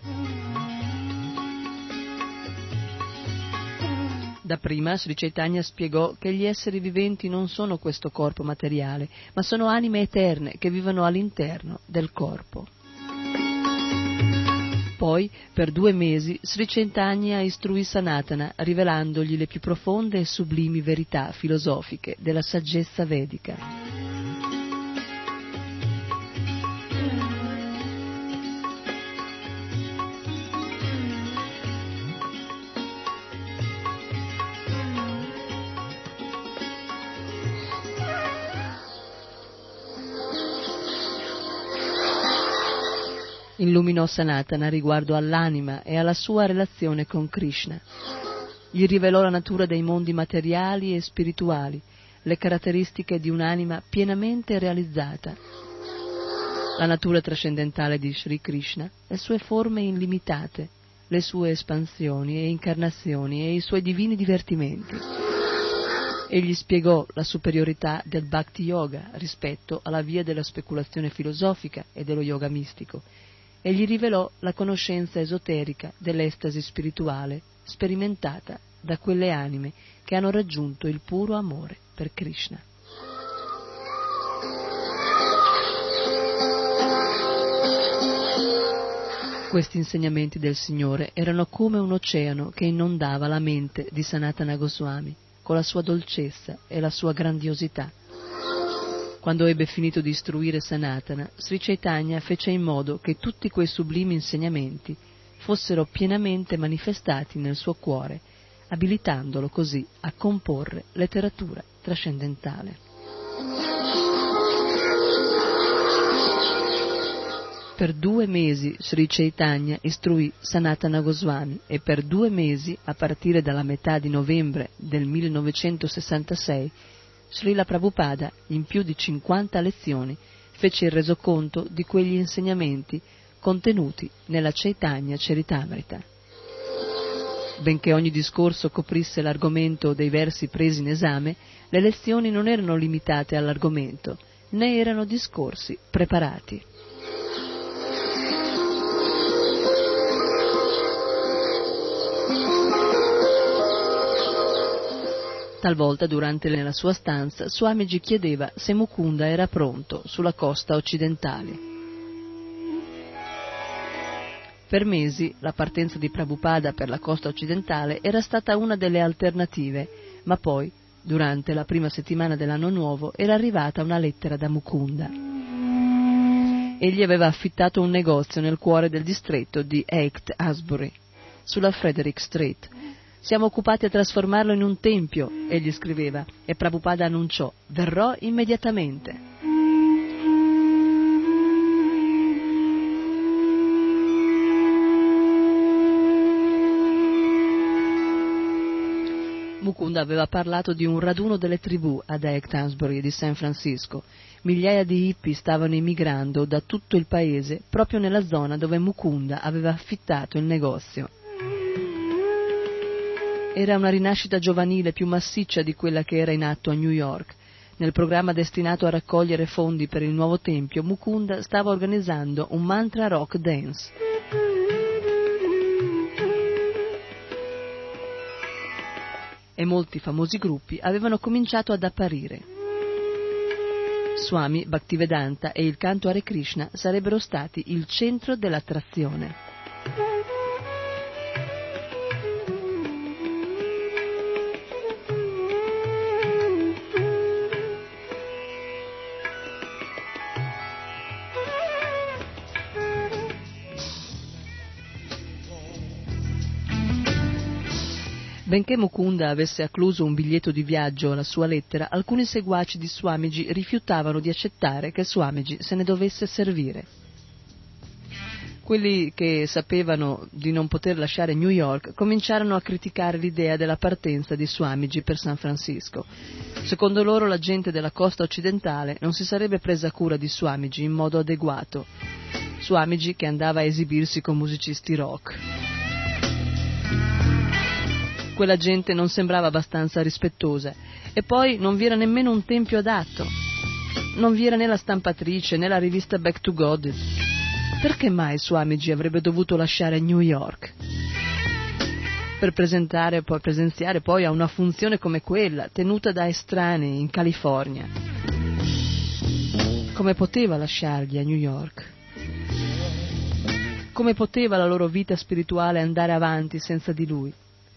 Dapprima Sri Chaitanya spiegò che gli esseri viventi non sono questo corpo materiale, ma sono anime eterne che vivono all'interno del corpo. Poi, per due mesi, Sri Chaitanya istruì Sanatana, rivelandogli le più profonde e sublimi verità filosofiche della saggezza vedica. Illuminò Sanatana riguardo all'anima e alla sua relazione con Krishna. Gli rivelò la natura dei mondi materiali e spirituali, le caratteristiche di un'anima pienamente realizzata, la natura trascendentale di Sri Krishna, le sue forme illimitate, le sue espansioni e incarnazioni e i suoi divini divertimenti. Egli spiegò la superiorità del Bhakti Yoga rispetto alla via della speculazione filosofica e dello yoga mistico, e gli rivelò la conoscenza esoterica dell'estasi spirituale sperimentata da quelle anime che hanno raggiunto il puro amore per Krishna. Questi insegnamenti del Signore erano come un oceano che inondava la mente di Sanatana Goswami con la sua dolcezza e la sua grandiosità. Quando ebbe finito di istruire Sanatana, Sri Chaitanya fece in modo che tutti quei sublimi insegnamenti fossero pienamente manifestati nel suo cuore, abilitandolo così a comporre letteratura trascendentale. Per due mesi Sri Chaitanya istruì Sanatana Goswami e per due mesi, a partire dalla metà di novembre del millenovecentosessantasei, Srila Prabhupada, in più di cinquanta lezioni, fece il resoconto di quegli insegnamenti contenuti nella Chaitanya Charitamrita. Benché ogni discorso coprisse l'argomento dei versi presi in esame, le lezioni non erano limitate all'argomento, né erano discorsi preparati. Talvolta, durante nella sua stanza, Swamiji chiedeva se Mukunda era pronto sulla costa occidentale. Per mesi la partenza di Prabhupada per la costa occidentale era stata una delle alternative, ma poi, durante la prima settimana dell'anno nuovo, era arrivata una lettera da Mukunda. Egli aveva affittato un negozio nel cuore del distretto di Haight-Ashbury, sulla Frederick Street. Siamo occupati a trasformarlo in un tempio, egli scriveva, e Prabhupada annunciò: verrò immediatamente. Mukunda aveva parlato di un raduno delle tribù ad Haight-Ashbury di San Francisco. Migliaia di hippie stavano emigrando da tutto il paese proprio nella zona dove Mukunda aveva affittato il negozio. Era una rinascita giovanile più massiccia di quella che era in atto a New York. Nel programma destinato a raccogliere fondi per il nuovo tempio, Mukunda stava organizzando un mantra rock dance. E molti famosi gruppi avevano cominciato ad apparire. Swami Bhaktivedanta e il canto Hare Krishna sarebbero stati il centro dell'attrazione. Benché Mukunda avesse accluso un biglietto di viaggio alla sua lettera, alcuni seguaci di Swamiji rifiutavano di accettare che Swamiji se ne dovesse servire. Quelli che sapevano di non poter lasciare New York cominciarono a criticare l'idea della partenza di Swamiji per San Francisco. Secondo loro la gente della costa occidentale non si sarebbe presa cura di Swamiji in modo adeguato. Swamiji che andava a esibirsi con musicisti rock. Quella gente non sembrava abbastanza rispettosa, e poi non vi era nemmeno un tempio adatto. Non vi era né la stampatrice né la rivista Back to God. Perché mai Swamiji avrebbe dovuto lasciare New York per presentare, poi, presenziare poi a una funzione come quella, tenuta da estranei in California? Come poteva lasciarli a New York? Come poteva la loro vita spirituale andare avanti senza di lui?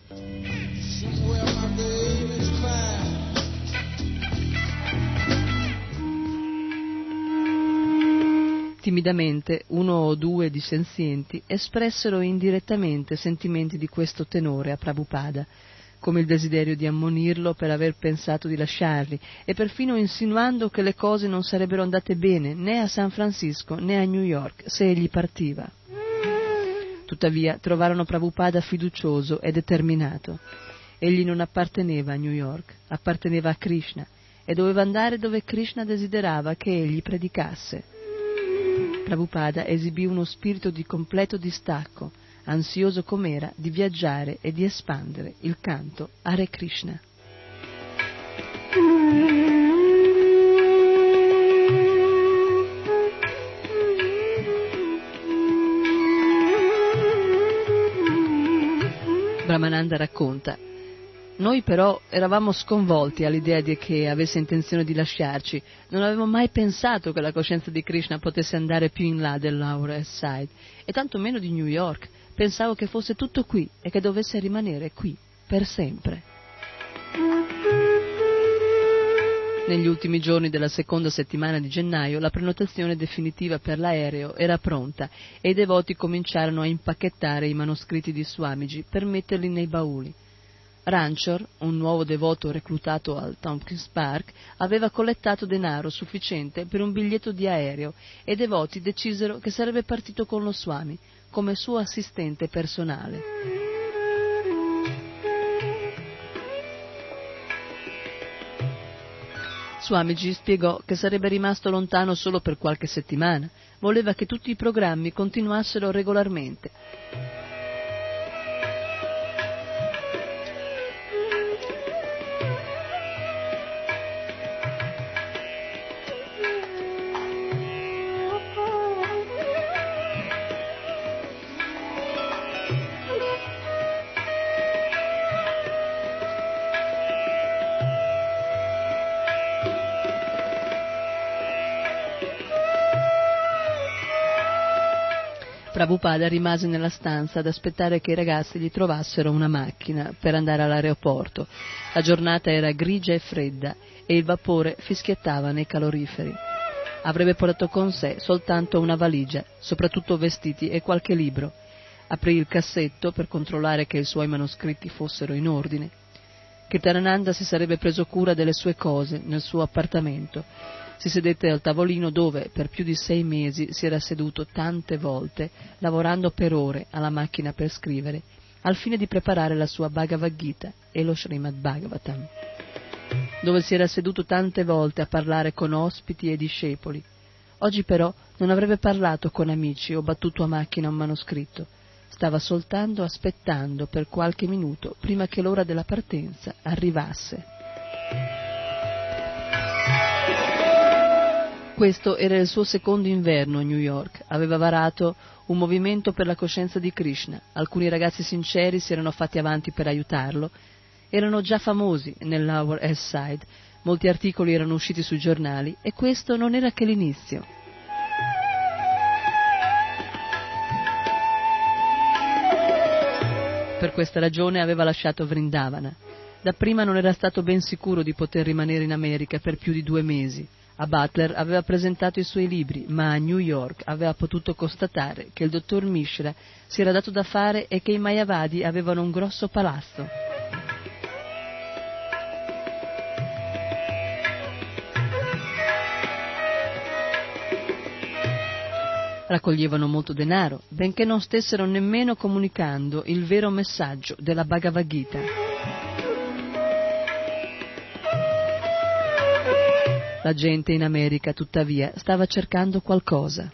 Timidamente uno o due dissenzienti espressero indirettamente sentimenti di questo tenore a Prabhupada, come il desiderio di ammonirlo per aver pensato di lasciarli, e perfino insinuando che le cose non sarebbero andate bene né a San Francisco né a New York se egli partiva. Tuttavia trovarono Prabhupada fiducioso e determinato. Egli non apparteneva a New York, apparteneva a Krishna e doveva andare dove Krishna desiderava che egli predicasse. Prabhupada esibì uno spirito di completo distacco, ansioso com'era di viaggiare e di espandere il canto Hare Krishna. Brahmananda racconta: Noi però eravamo sconvolti all'idea di che avesse intenzione di lasciarci. Non avevo mai pensato che la coscienza di Krishna potesse andare più in là del Lower East Side, e tanto meno di New York. Pensavo che fosse tutto qui e che dovesse rimanere qui, per sempre. Negli ultimi giorni della seconda settimana di gennaio la prenotazione definitiva per l'aereo era pronta e i devoti cominciarono a impacchettare i manoscritti di Swamiji per metterli nei bauli. Ranchor, un nuovo devoto reclutato al Tompkins Park, aveva collettato denaro sufficiente per un biglietto di aereo e i devoti decisero che sarebbe partito con lo Swami come suo assistente personale. Swamiji spiegò che sarebbe rimasto lontano solo per qualche settimana, voleva che tutti i programmi continuassero regolarmente. Prabhupada rimase nella stanza ad aspettare che i ragazzi gli trovassero una macchina per andare all'aeroporto. La giornata era grigia e fredda e il vapore fischiettava nei caloriferi. Avrebbe portato con sé soltanto una valigia, soprattutto vestiti e qualche libro. Aprì il cassetto per controllare che i suoi manoscritti fossero in ordine. Kirtanananda si sarebbe preso cura delle sue cose nel suo appartamento. Si sedette al tavolino dove per più di sei mesi si era seduto tante volte, lavorando per ore alla macchina per scrivere, al fine di preparare la sua Bhagavad Gita e lo Srimad Bhagavatam, dove si era seduto tante volte a parlare con ospiti e discepoli. Oggi però non avrebbe parlato con amici o battuto a macchina un manoscritto. Stava soltanto aspettando per qualche minuto prima che l'ora della partenza arrivasse. Questo era il suo secondo inverno a New York. Aveva varato un movimento per la coscienza di Krishna. Alcuni ragazzi sinceri si erano fatti avanti per aiutarlo. Erano già famosi nel Lower East Side. Molti articoli erano usciti sui giornali e questo non era che l'inizio. Per questa ragione aveva lasciato Vrindavana. Dapprima non era stato ben sicuro di poter rimanere in America per più di due mesi. A Butler aveva presentato i suoi libri, ma a New York aveva potuto constatare che il dottor Mishra si era dato da fare e che i Mayavadi avevano un grosso palazzo. Raccoglievano molto denaro, benché non stessero nemmeno comunicando il vero messaggio della Bhagavad Gita. La gente in America, tuttavia, stava cercando qualcosa.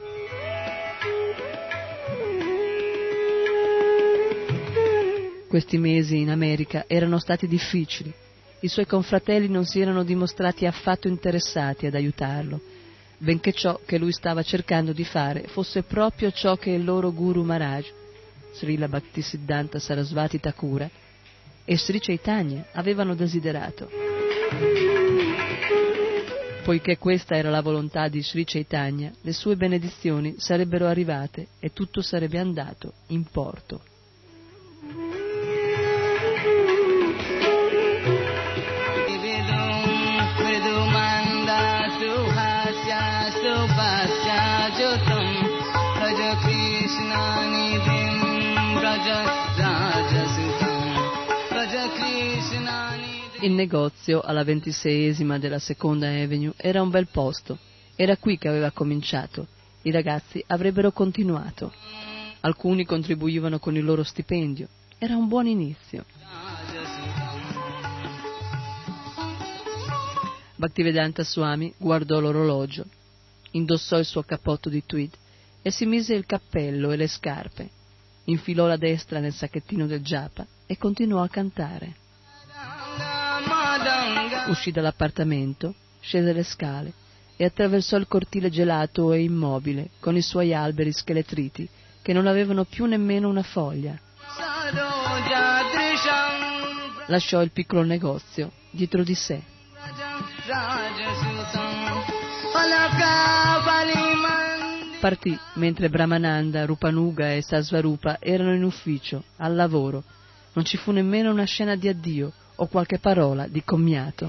Questi mesi in America erano stati difficili. I suoi confratelli non si erano dimostrati affatto interessati ad aiutarlo, benché ciò che lui stava cercando di fare fosse proprio ciò che il loro Guru Maharaj, Srila Bhaktisiddhanta Sarasvati Thakura, e Sri Chaitanya avevano desiderato. Poiché questa era la volontà di Sri Chaitanya, le sue benedizioni sarebbero arrivate e tutto sarebbe andato in porto. Il negozio alla ventiseiesima della Seconda Avenue era un bel posto. Era qui che aveva cominciato. I ragazzi avrebbero continuato. Alcuni contribuivano con il loro stipendio. Era un buon inizio. Bhaktivedanta Swami guardò l'orologio, indossò il suo cappotto di tweed e si mise il cappello e le scarpe. Infilò la destra nel sacchettino del japa e continuò a cantare. Uscì dall'appartamento, scese le scale e attraversò il cortile gelato e immobile con i suoi alberi scheletriti che non avevano più nemmeno una foglia. lasciò il piccolo negozio dietro di sé. Partì mentre Brahmananda, Rupanuga e Sasvarupa erano in ufficio, al lavoro. Non ci fu nemmeno una scena di addio o qualche parola di commiato.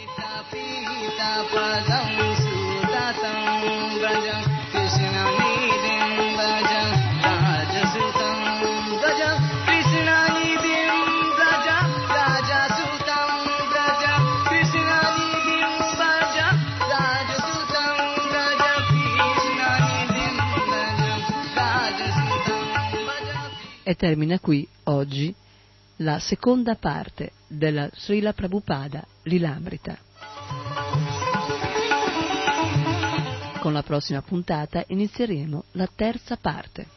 E termina qui, oggi, la seconda parte della Srila Prabhupada Lilamrita. Con la prossima puntata inizieremo la terza parte.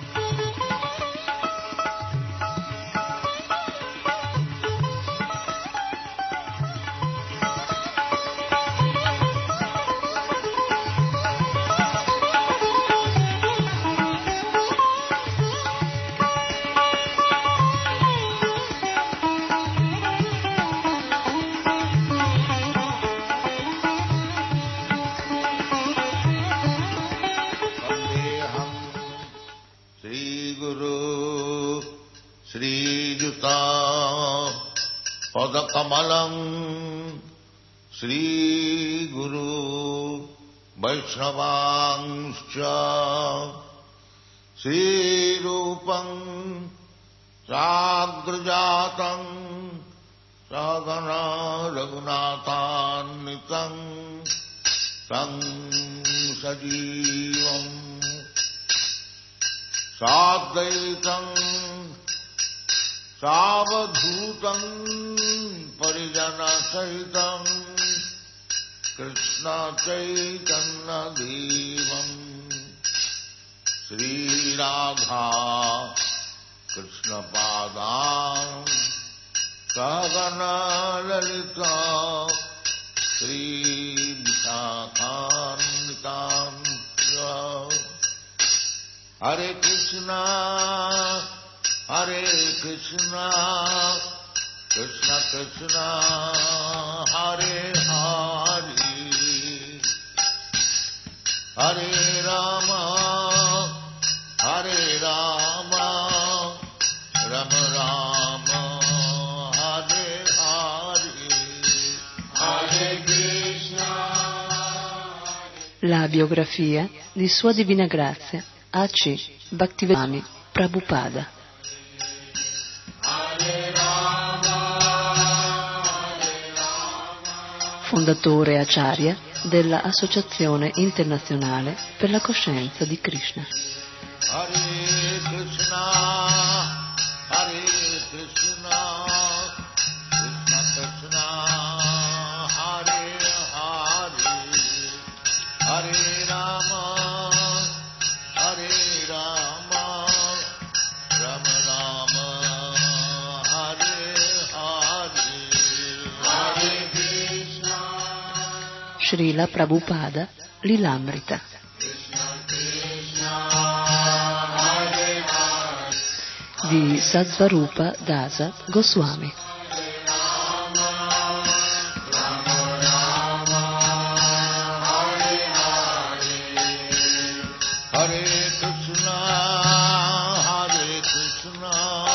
Padakamalam Sri Guru Vaishnavangscha Sri Rupam Sagrajatam Sagana Raghunathannitam Tam Sajivam Sadaitam Savadhutam Parijana Sahitam Krishna Chaitanya Devam Sri Radha Krishna Padam Sagana Lalita Sri Vishakanitam Hare Krishna Hare Krishna, Krishna Krishna, Hare Hare, Hare Rama, Hare Rama, Rama Rama, Hare Hare, Hare Krishna. La biografia di Sua Divina Grazia A C Bhaktivedanta Prabhupada. Fondatore Acharya della Associazione Internazionale per la Coscienza di Krishna. Hare Krishna, Hare Krishna, Krishna Krishna, Hare Hare, Hare Rama, Hare Rama, Rama Rama, Hare Hare, Hare Krishna. Srila Prabhupada Lilamrita. Di Sasvarupa Dasa Goswami. Hare Krishna, Hare Krishna,